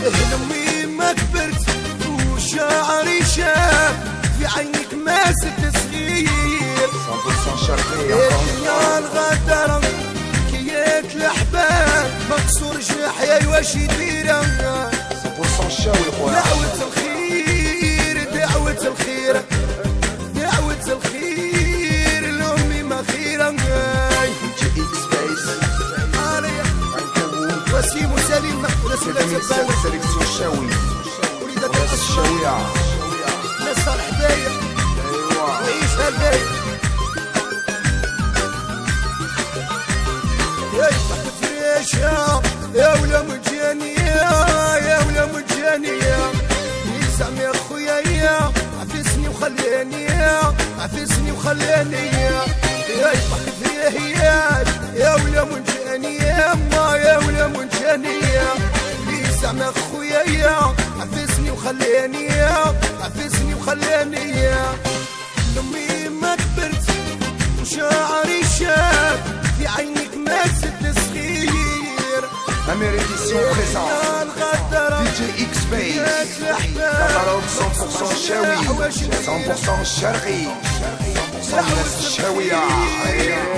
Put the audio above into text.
همي ما كبرت وشعري شاب في عينك ما زلت صغير 100% شرقية يا الغدرة كيات الأحباب مكسور جناحي واش يدير 100% شاوي خويا دعوة الخير دعوة الخير دعوة الخير لأمي ما خيرا جي اكس بيس وسيم وسليم رسول الله سيليكسيون الشاوي وليدة وناس الشاوية ناس صالح بايع وعيشها بايع يا تحت فريشة يا ولا مجانية يا ولا مجانية يلزم يا خويا عفسني وخلاني عفسني وخلاني يا تحت فريهيات يا ولا مجانية ما يا ولا مجانية يلزم يا خويا عفسني وخلاني عفسني وخلاني لأمي ما كبرت وشعري شاب في عينك ما زلت صغير اميريديسيون بريزون دي جي اكس بيس كاتالوج 100% شاوي 100% شرقي 100% ناس الشاوية